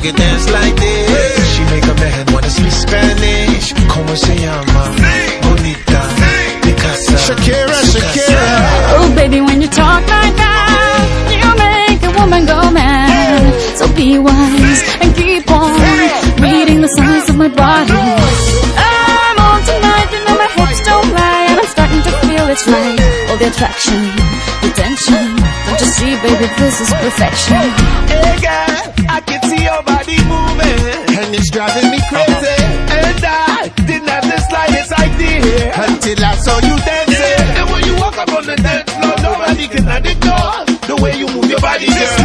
can dance like this. She make a man wanna speak Spanish. Como se llama? Bonita, de casa. Shakira, Shakira. Oh baby, when you talk like that, you make a woman go mad. So be wise and keep on reading the signs of my body. I'm on tonight, you know my hips don't lie, and I'm starting to feel it's right. All the attraction, the tension, don't you see baby, this is perfection. Hey girl, I can see your body moving, and it's driving me crazy. And I didn't have the slightest idea until I saw you dancing. And when you walk up on the dance floor, nobody can ignore the way you move your body, girl.